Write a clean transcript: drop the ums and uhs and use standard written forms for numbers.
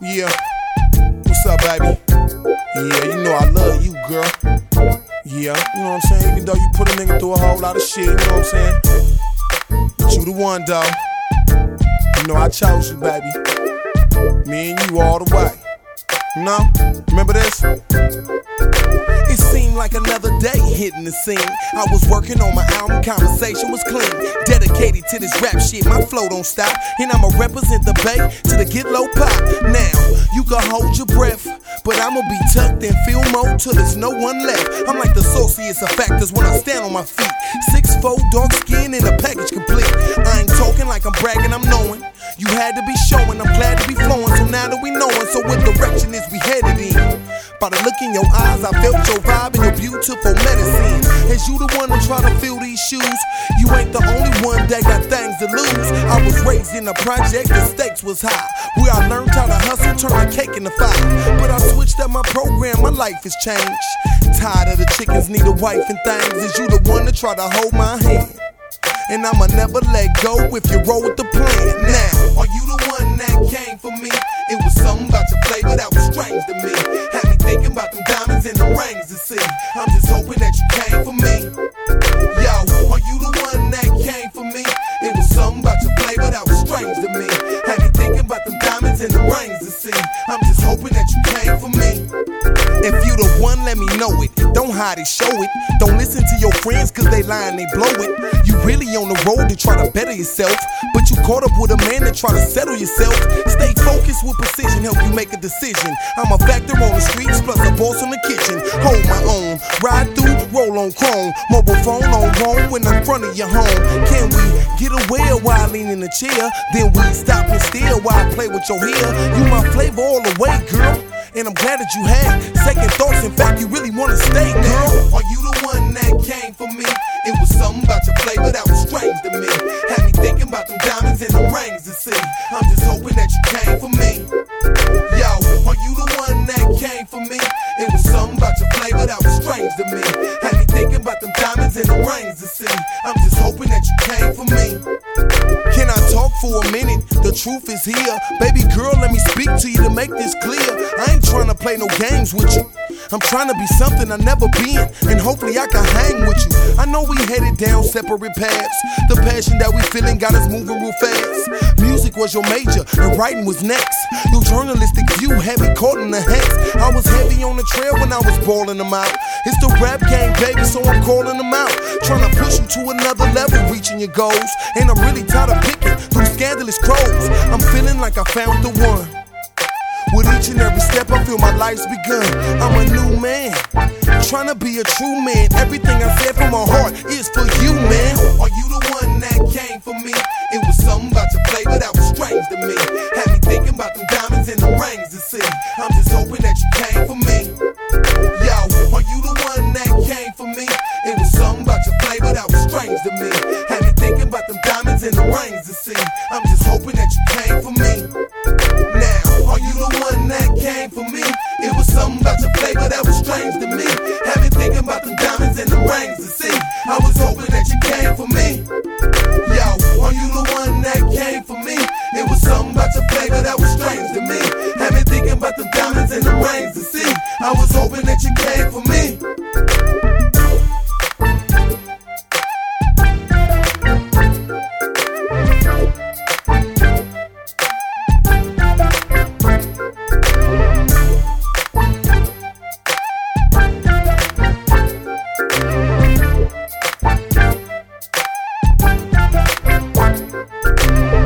Yeah, what's up, baby? Yeah, you know I love you, girl. Yeah, you know what I'm saying? Even though you put a nigga through a whole lot of shit, you know what I'm saying? But you the one, though. You know I chose you, baby. Me and you all the way. You know? Remember this? It seemed like another day hitting the scene. I was working on my album, conversation was clean. Dedicated to this rap shit, my flow don't stop. And I'ma represent the Bay to the Get Low Pop. Now, you can hold your breath, but I'ma be tucked and feel more till there's no one left. I'm like the sociest of factors when I stand on my feet. 6'4", dark skin and a package complete. I ain't talking like I'm bragging, I'm knowing. You had to be showing, I'm glad to be flowing. So now that we knowin', so what direction is we headed in? By the look in your eyes, I felt your vibe and your beautiful medicine. As you the one to try to fill these shoes, you ain't the only one that got things to lose. I was raised in a project, the stakes was high, where I learned how to hustle, turn my cake into fire. But I switched up my program, my life has changed. Tired of the chickens need a wife and things. Is you the one to try to hold my hand? And I'ma never let go if you roll with the plan. Now, are you the one that came for me? It was something about your flavor that was strange to me. Had me thinking about them diamonds and the rings to see. I'm just hoping that you came for me. Yo, are you the one that came for me? It was something about your flavor that was strange to me. Had me thinking about them diamonds and the rings to see. I'm just hoping that you came for me. If you the one, let me know it. Don't hide it, show it. Don't listen to your friends cause they lie and they blow it. You really on the road to try to better yourself, but you caught up with a man that try to settle yourself. Stay focused with precision, help you make a decision. I'm a factor on the streets, plus a boss in the kitchen. Hold my own, ride through, roll on chrome. Mobile phone on roam when I'm in front of your home. Can we get away while I lean in the chair? Then we stop and stare while I play with your hair. You my flavor all the way, girl. And I'm glad that you had second thoughts. In fact, you really wanna stay, girl. Are you the one that came for me? It was something about your flavor that was strange to me. Had me thinking about them diamonds and the rings to see. I'm just hoping that you came for me. Yo, are you the one that came for me? It was something about your flavor that was strange to me. Had me thinking about them diamonds and the rings to see. I'm just hoping that you came for me. Can I talk for a minute? The truth is here. Baby girl, let me speak to you to make this clear. I ain't trying to play no games with you. I'm trying to be something I never been, and hopefully I can hang with you. I know we headed down separate paths. The passion that we feeling got us moving real fast. Music was your major, and writing was next. Your journalistic view had me caught in the hex. I was heavy on the trail when I was balling them out. It's the rap game, baby, so I'm calling them out. Trying to push you to another level, reaching your goals. And I'm really tired of picking through scandalous crows. I'm feeling like I found the one. With each and every step I feel my life's begun. I'm a new man, trying to be a true man. Everything I said from my heart is for you, man. Are you the one that came for me? It was something about your flavor that was strange to me. Had me thinking about them diamonds and the rings to see. I'm just hoping that you came for me. Yo, are you the one that came for me? It was something about your flavor that was strange to me. Had me thinking about them diamonds and the rings to see. I'm just hoping that you came for me. Now, are you the one that came for me? It was something about your flavor that was strange to me. Had me thinking about them diamonds and the rings to see. I was hoping that you came for me. Yo, are you the one that came for me? It was something about your flavor that was strange to me. Had me thinking about them diamonds and the rings to see. I was hoping that you came for me.